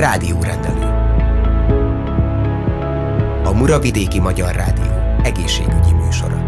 Rádiórendelő. A Muravidéki Magyar Rádió egészségügyi műsora.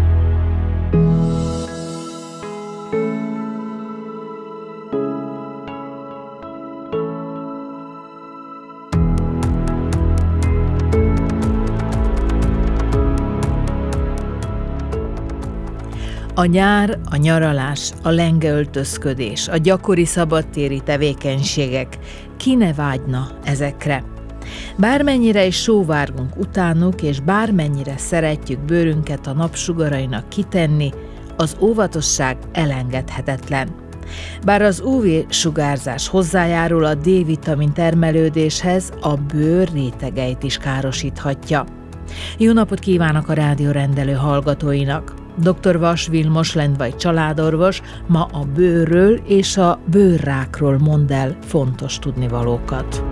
A nyár, a nyaralás, a lengeöltözködés, a gyakori szabadtéri tevékenységek, ki ne vágyna ezekre? Bármennyire is sóvárgunk utánuk, és bármennyire szeretjük bőrünket a napsugarainak kitenni, az óvatosság elengedhetetlen. Bár az UV-sugárzás hozzájárul a D-vitamin termelődéshez, a bőr rétegeit is károsíthatja. Jó napot kívánok a rádiórendelő hallgatóinak! Dr. Vas Vilmos Lendvai családorvos ma a bőrről és a bőrrákról mond el fontos tudnivalókat.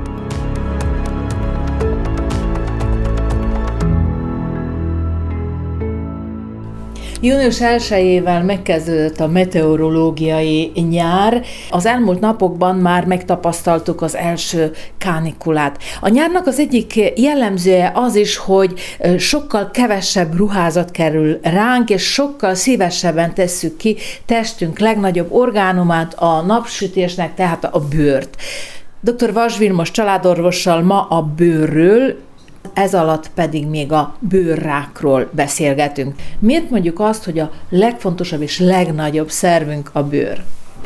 Június 1-ével megkezdődött a meteorológiai nyár. Az elmúlt napokban már megtapasztaltuk az első kánikulát. A nyárnak az egyik jellemzője az is, hogy sokkal kevesebb ruházat kerül ránk, és sokkal szívesebben tesszük ki testünk legnagyobb orgánumát, a napsütésnek, tehát a bőrt. Dr. Vas Vilmos családorvossal ma a bőrről, ez alatt pedig még a bőrrákról beszélgetünk. Miért mondjuk azt, hogy a legfontosabb és legnagyobb szervünk a bőr?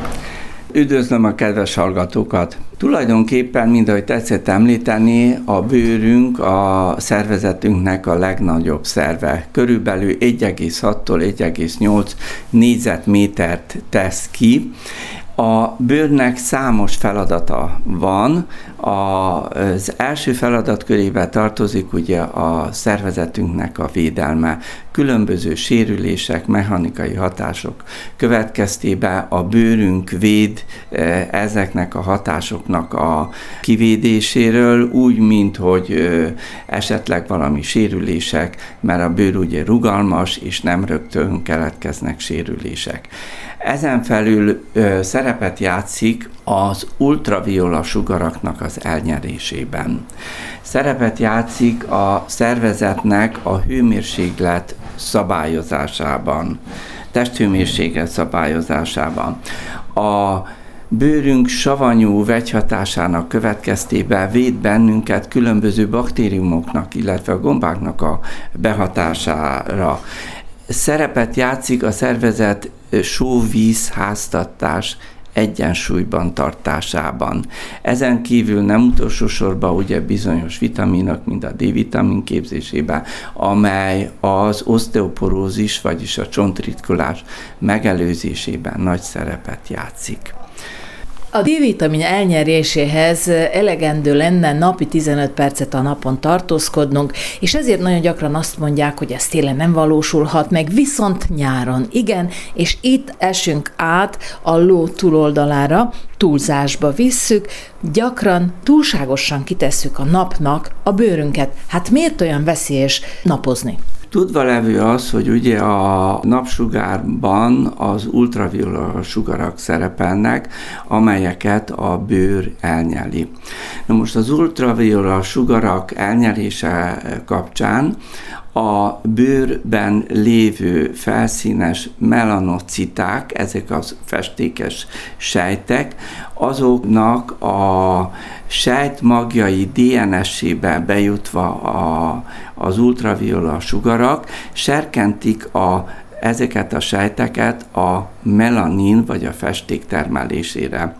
Üdvözlöm a kedves hallgatókat! Tulajdonképpen, mint ahogy tetszett említeni, a bőrünk a szervezetünknek a legnagyobb szerve. Körülbelül 1,6-tól 1,8 négyzetmétert tesz ki. A bőrnek számos feladata van. Az első feladat körébe tartozik ugye a szervezetünknek a védelme. Különböző sérülések, mechanikai hatások következtében a bőrünk véd ezeknek a hatásoknak a kivédéséről, úgy, mint hogy esetleg valami sérülések, mert a bőr ugye rugalmas, és nem rögtön keletkeznek sérülések. Ezen felül szerepet játszik az ultraviola sugaraknak az elnyerésében. Szerepet játszik a szervezetnek a hőmérséklet szabályozásában, testhőmérséklet szabályozásában. A bőrünk savanyú vegyhatásának következtében véd bennünket különböző baktériumoknak, illetve a gombáknak a behatására. Szerepet játszik a szervezet só-víz háztartás egyensúlyban tartásában. Ezen kívül nem utolsó sorban ugye bizonyos vitaminok, mint a D-vitamin képzésében, amely az oszteoporózis, vagyis a csontritkulás megelőzésében nagy szerepet játszik. A D-vitamin elnyeréséhez elegendő lenne napi 15 percet a napon tartózkodnunk, és ezért nagyon gyakran azt mondják, hogy ez télen nem valósulhat meg, viszont nyáron igen, és itt esünk át a ló túloldalára, túlzásba visszük, gyakran túlságosan kitesszük a napnak a bőrünket. Hát miért olyan veszélyes napozni? Tudva levő az, hogy ugye a napsugárban az ultraviola sugarak szerepelnek, amelyeket a bőr elnyeli. Na most az ultraviola sugarak elnyelése kapcsán a bőrben lévő felszínes melanociták, ezek az festékes sejtek, azoknak a sejtmagjai DNS-ébe bejutva az ultraviola sugarak serkentik ezeket a sejteket a melanin vagy a festék termelésére.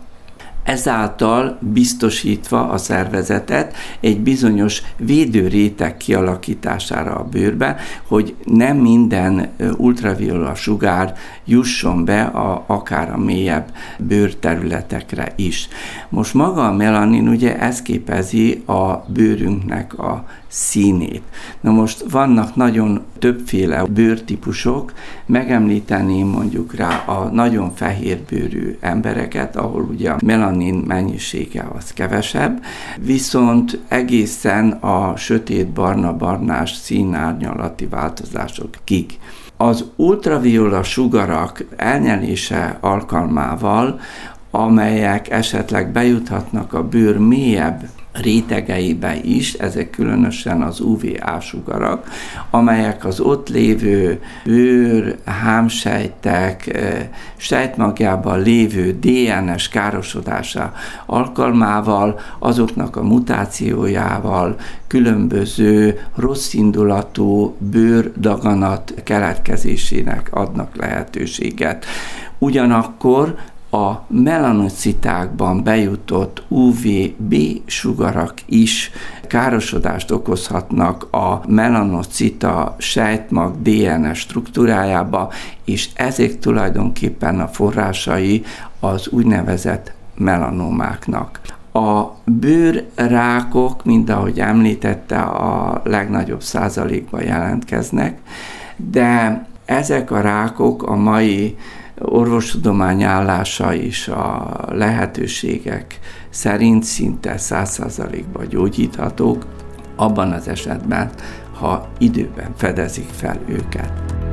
Ezáltal biztosítva a szervezetet egy bizonyos védőréteg kialakítására a bőrbe, hogy nem minden ultraviola sugár jusson be akár a mélyebb bőrterületekre is. Most maga a melanin ugye ez képezi a bőrünknek a színét. Na most vannak nagyon többféle bőrtípusok, megemlíteném mondjuk rá a nagyon fehérbőrű embereket, ahol ugye a melanin mennyisége az kevesebb, viszont egészen a sötét-barna-barnás színárnyalati változásokig. Az ultraviola sugarak elnyelése alkalmával, amelyek esetleg bejuthatnak a bőr mélyebb rétegeibe is, ezek különösen az UVA-sugarak, amelyek az ott lévő bőr, hámsejtek, sejtmagjában lévő DNS károsodása alkalmával, azoknak a mutációjával különböző rosszindulatú bőrdaganat keletkezésének adnak lehetőséget. Ugyanakkor a melanocitákban bejutott UVB sugarak is károsodást okozhatnak a melanocita sejtmag DNS struktúrájába, és ezek tulajdonképpen a forrásai az úgynevezett melanomáknak. A bőrrákok, mint ahogy említette, a legnagyobb százalékban jelentkeznek, de ezek a rákok a mai orvostudomány állása és a lehetőségek szerint szinte 100%-ban gyógyíthatók, abban az esetben, ha időben fedezik fel őket.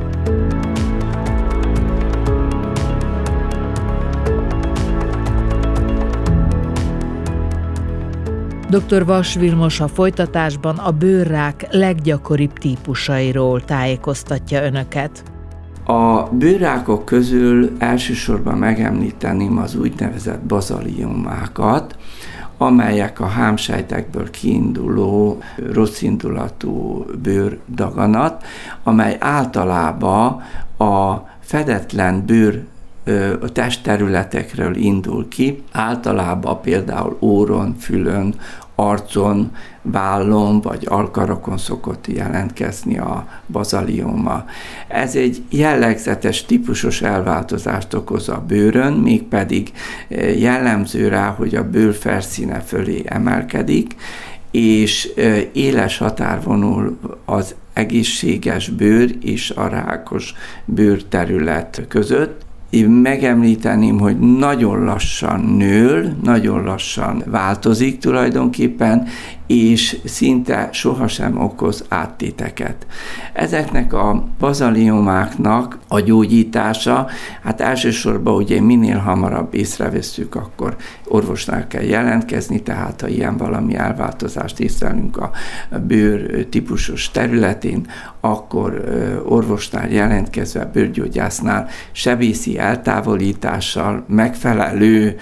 Dr. Vas Vilmos a folytatásban a bőrrák leggyakoribb típusairól tájékoztatja önöket. A bőrrákok közül elsősorban megemlíteném az úgynevezett bazaliomákat, amelyek a hámsejtekből kiinduló rosszindulatú bőrdaganat, amely általában a fedetlen bőr testterületekről indul ki, általában például óron, fülön, arcon, vállon vagy alkarokon szokott jelentkezni a bazalioma. Ez egy jellegzetes, típusos elváltozást okoz a bőrön, mégpedig jellemző rá, hogy a bőr felszíne fölé emelkedik, és éles határ vonul az egészséges bőr és a rákos bőrterület között. Én megemlíteném, hogy nagyon lassan nől, nagyon lassan változik tulajdonképpen, és szinte sohasem okoz áttéteket. Ezeknek a bazaliomáknak a gyógyítása, hát elsősorban ugye minél hamarabb észrevesszük, akkor orvosnál kell jelentkezni, tehát ha ilyen valami elváltozást észlelünk a bőr típusos területén, akkor orvosnál jelentkezve, bőrgyógyásznál sebészi eltávolítással, megfelelő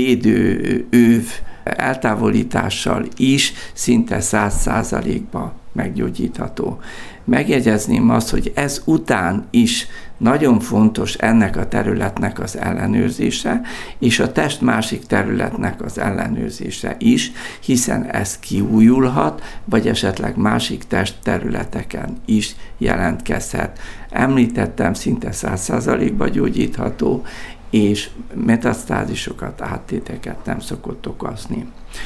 védőöv eltávolítással is szinte 100%-ban meggyógyítható. Megjegyezném azt, hogy ez után is nagyon fontos ennek a területnek az ellenőrzése, és a test másik területnek az ellenőrzése is, hiszen ez kiújulhat, vagy esetleg másik testterületeken is jelentkezhet. Említettem, szinte 100%-ban gyógyítható, és metasztázisokat, áttéteket nem szokott okozni.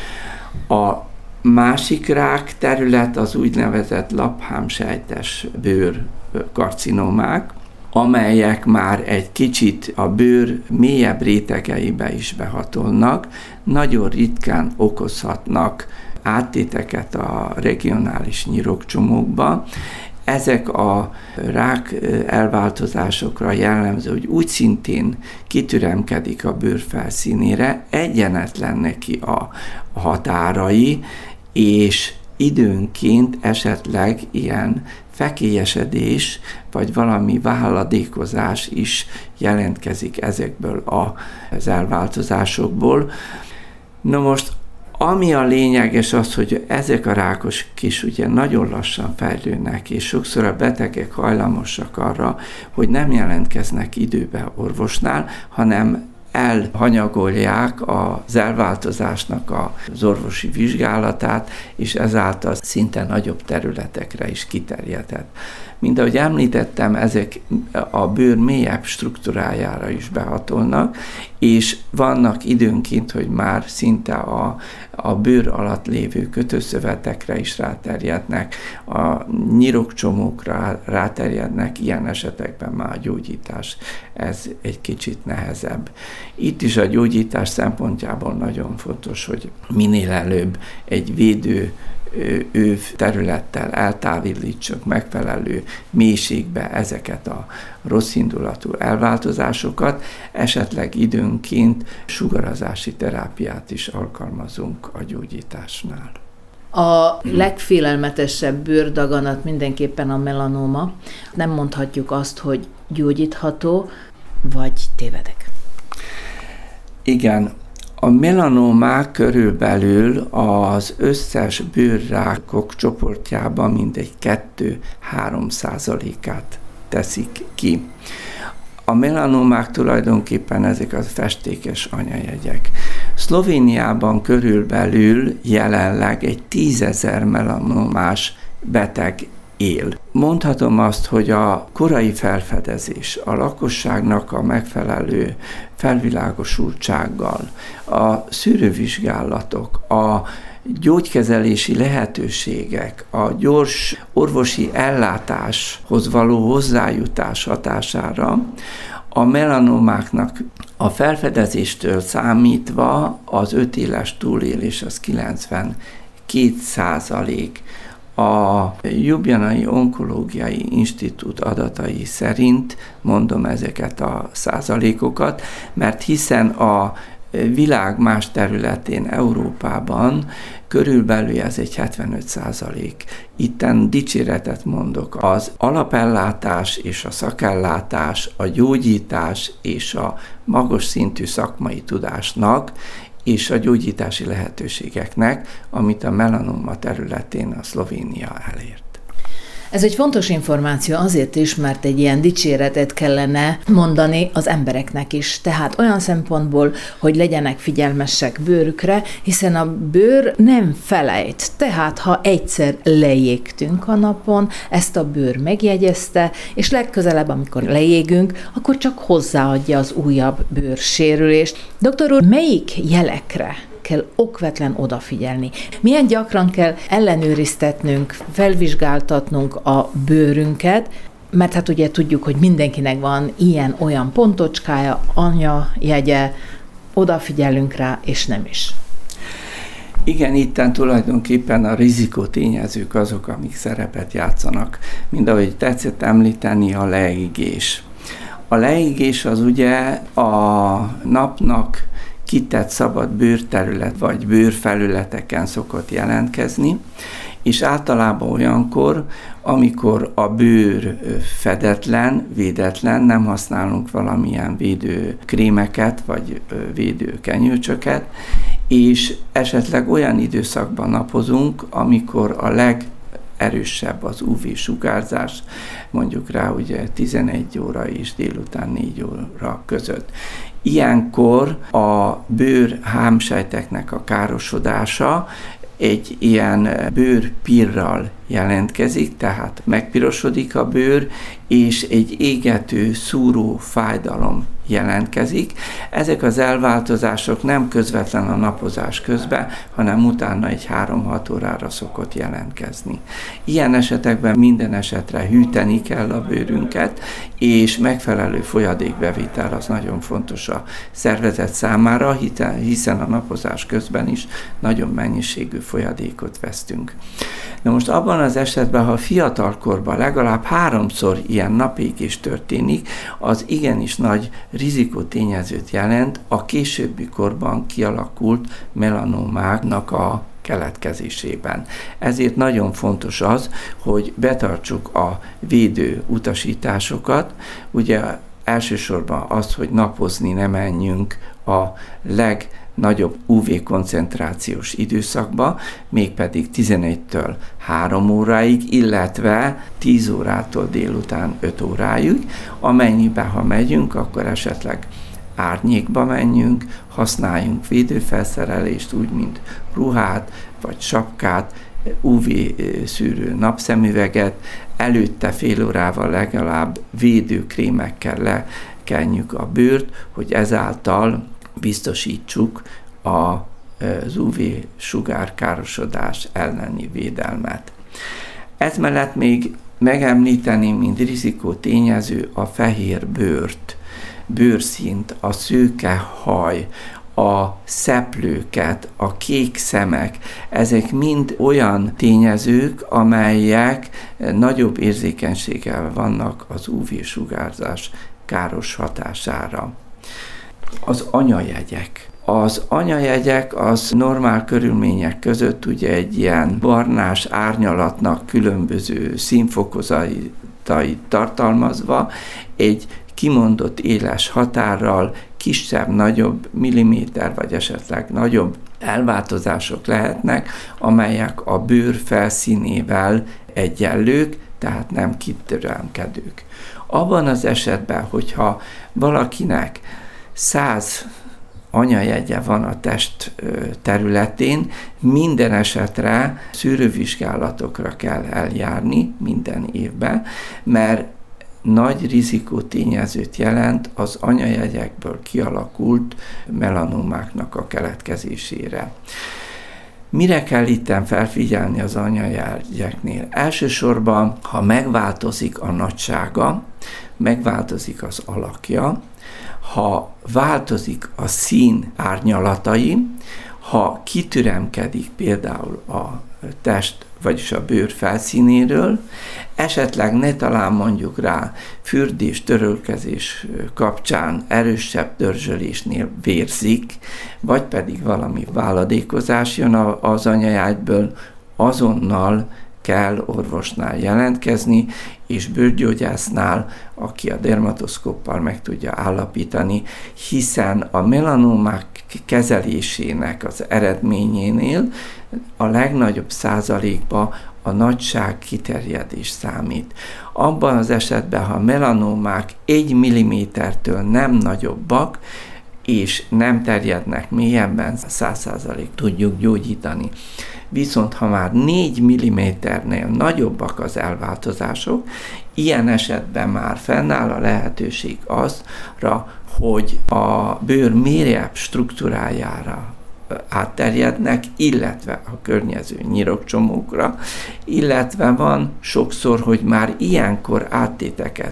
A másik rák terület az úgynevezett laphámsejtes bőrkarcinomák, amelyek már egy kicsit a bőr mélyebb rétegeibe is behatolnak, nagyon ritkán okozhatnak áttéteket a regionális nyirokcsomókba. Ezek a rák elváltozásokra jellemző, hogy úgy szintén kitüremkedik a bőr felszínére, egyenetlen neki a határai, és időnként esetleg ilyen fekélyesedés, vagy valami válladékozás is jelentkezik ezekből az elváltozásokból. Na most, ami a lényeges az, hogy ezek a rákos kis ugye nagyon lassan fejlődnek, és sokszor a betegek hajlamosak arra, hogy nem jelentkeznek időben orvosnál, hanem elhanyagolják az elváltozásnak az orvosi vizsgálatát, és ezáltal szinte nagyobb területekre is kiterjedhet. Mint ahogy említettem, ezek a bőr mélyebb struktúrájára is behatolnak, és vannak időnként, hogy már szinte a bőr alatt lévő kötőszövetekre is ráterjednek, a nyirokcsomókra ráterjednek, ilyen esetekben már a gyógyítás ez egy kicsit nehezebb. Itt is a gyógyítás szempontjából nagyon fontos, hogy minél előbb egy védő területtel eltávolítsuk megfelelő mélységbe ezeket a rosszindulatú elváltozásokat, esetleg időnként sugarazási terápiát is alkalmazunk a gyógyításnál. A legfélelmetesebb bőrdaganat mindenképpen a melanóma. Nem mondhatjuk azt, hogy gyógyítható, vagy tévedek. Igen, a melanómák körülbelül az összes bőrrákok csoportjában mindegy 2-3%-át teszik ki. A melanómák tulajdonképpen ezek a festékes anyajegyek. Szlovéniában körülbelül jelenleg egy 10 000 melanómás beteg él. Mondhatom azt, hogy a korai felfedezés, a lakosságnak a megfelelő felvilágosultsággal, a szűrővizsgálatok, a gyógykezelési lehetőségek, a gyors orvosi ellátáshoz való hozzájutás hatására a melanomáknak a felfedezéstől számítva az 5 éves túlélés az 92%. A Ljubljanai Onkológiai Institút adatai szerint mondom ezeket a százalékokat, mert hiszen a világ más területén, Európában körülbelül ez egy 75%. Itten dicséretet mondok. Az alapellátás és a szakellátás, a gyógyítás és a magas szintű szakmai tudásnak és a gyógyítási lehetőségeknek, amit a melanóma területén a Szlovénia elért. Ez egy fontos információ azért is, mert egy ilyen dicséretet kellene mondani az embereknek is. Tehát olyan szempontból, hogy legyenek figyelmesek bőrükre, hiszen a bőr nem felejt. Tehát, ha egyszer lejégtünk a napon, ezt a bőr megjegyezte, és legközelebb, amikor lejégünk, akkor csak hozzáadja az újabb bőrsérülést. Doktor úr, melyik jelekre kell okvetlen odafigyelni? Milyen gyakran kell ellenőriztetnünk, felvizsgáltatnunk a bőrünket, mert hát ugye tudjuk, hogy mindenkinek van ilyen-olyan pontocskája, anyajegye, odafigyelünk rá, és nem is. Igen, itten tulajdonképpen a rizikótényezők azok, amik szerepet játszanak. Mind ahogy tetszett említeni, a leégés. A leégés az ugye a napnak kitett szabad bőrterület vagy bőrfelületeken szokott jelentkezni, és általában olyankor, amikor a bőr fedetlen, védetlen, nem használunk valamilyen védőkrémeket vagy védőkenyőcsöket, és esetleg olyan időszakban napozunk, amikor a legerősebb az UV-sugárzás, mondjuk rá ugye 11 óra és délután 4 óra között. Ilyenkor a bőr hámsejteknek a károsodása egy ilyen bőrpirral jelentkezik, tehát megpirosodik a bőr, és egy égető, szúró fájdalom jelentkezik. Ezek az elváltozások nem közvetlen a napozás közben, hanem utána egy 3-6 órára szokott jelentkezni. Ilyen esetekben minden esetre hűteni kell a bőrünket, és megfelelő folyadékbevitel az nagyon fontos a szervezet számára, hiszen a napozás közben is nagyon mennyiségű folyadékot vesztünk. Na most abban az esetben, ha fiatalkorban legalább 3-szor ilyen napégés történik, az igenis nagy rizikótényezőt jelent a későbbi korban kialakult melanómáknak a keletkezésében. Ezért nagyon fontos az, hogy betartsuk a védő utasításokat, ugye elsősorban az, hogy napozni ne menjünk a legnagyobb UV koncentrációs időszakba, mégpedig 11-től 3 óráig, illetve 10 órától délután 5 óráig, amennyiben ha megyünk, akkor esetleg árnyékba menjünk, használjunk védőfelszerelést, úgy, mint ruhát, vagy sapkát, UV-szűrő napszemüveget, előtte fél órával legalább védőkrémekkel lekenjük a bőrt, hogy ezáltal biztosítsuk az UV-sugárkárosodás elleni védelmet. Ez mellett még megemlíteni, mint rizikótényező a fehér bőrt, bőrszint, a szőke haj, a szeplőket, a kék szemek, ezek mind olyan tényezők, amelyek nagyobb érzékenységgel vannak az UV-sugárzás káros hatására. Az anyajegyek. Az anyajegyek az normál körülmények között ugye egy ilyen barnás árnyalatnak különböző színfokozatait tartalmazva egy kimondott éles határral kisebb-nagyobb milliméter, vagy esetleg nagyobb elváltozások lehetnek, amelyek a bőr felszínével egyenlők, tehát nem kitüremkedők. Abban az esetben, hogyha valakinek 100 anyajegye van a test területén, minden esetre szűrővizsgálatokra kell eljárni minden évben, mert nagy rizikótényezőt jelent az anyajegyekből kialakult melanómáknak a keletkezésére. Mire kell itten felfigyelni az anyajegyeknél? Elsősorban, ha megváltozik a nagysága, megváltozik az alakja, ha változik a szín árnyalatai, ha kitüremkedik például a test, vagyis a bőr felszínéről, esetleg ne talán mondjuk rá fürdés, törölkezés kapcsán erősebb dörzsölésnél vérzik, vagy pedig valami váladékozás jön az anyajegyből, azonnal kell orvosnál jelentkezni, és bőrgyógyásznál, aki a dermatoszkóppal meg tudja állapítani, hiszen a melanómák kezelésének az eredményénél a legnagyobb százalékban a nagyság kiterjedés számít. Abban az esetben, ha melanómák 1 mm-től nem nagyobbak, és nem terjednek mélyebben, 100% tudjuk gyógyítani. Viszont ha már 4 mm-nél nagyobbak az elváltozások, ilyen esetben már fennáll a lehetőség azra, hogy a bőr mélyebb struktúrájára átterjednek, illetve a környező nyirokcsomókra, illetve van sokszor, hogy már ilyenkor áttéteket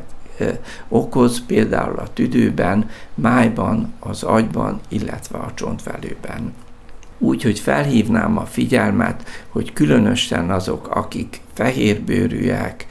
okoz, például a tüdőben, májban, az agyban, illetve a csontvelőben. Úgyhogy felhívnám a figyelmet, hogy különösen azok, akik fehérbőrűek,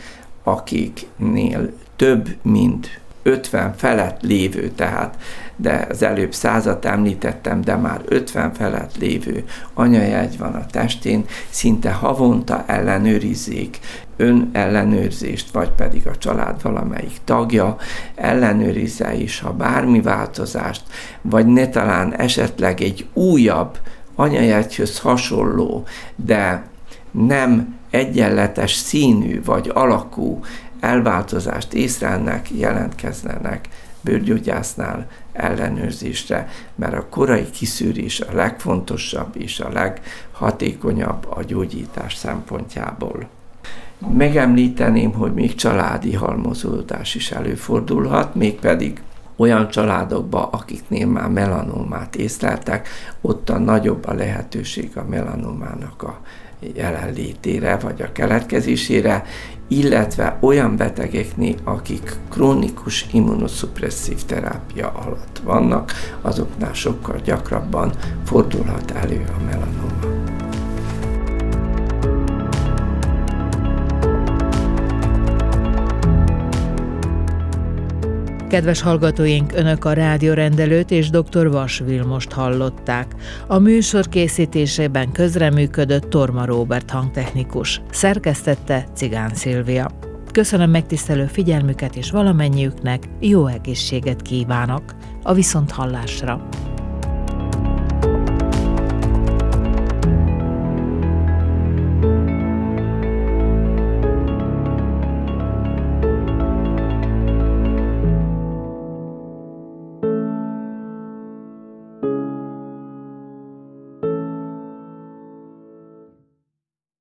akiknél több, mint 50 felett lévő, tehát, de az előbb 100-at említettem, de már 50 felett lévő anyajegy van a testén, szinte havonta ellenőrizzék, önellenőrzést, vagy pedig a család valamelyik tagja ellenőrizze is, ha bármi változást, vagy ne talán esetleg egy újabb anyajegyhöz hasonló, de nem egyenletes színű vagy alakú elváltozást észlelnek, jelentkeznek bőrgyógyásznál ellenőrzésre, mert a korai kiszűrés a legfontosabb és a leghatékonyabb a gyógyítás szempontjából. Megemlíteném, hogy még családi halmozódás is előfordulhat, mégpedig olyan családokban, akiknél már melanómát észleltek, ottan nagyobb a lehetőség a melanómának a jelenlétére vagy a keletkezésére, illetve olyan betegeknél, akik krónikus immunoszupresszív terápia alatt vannak, azoknál sokkal gyakrabban fordulhat elő a melanóma. Kedves hallgatóink, Önök a rádiórendelőt és dr. Vas Vilmost hallották. A műsor készítésében közreműködött Torma Róbert hangtechnikus. Szerkesztette Cigán Szilvia. Köszönöm megtisztelő figyelmüket, és valamennyiüknek jó egészséget kívánok. A viszonthallásra!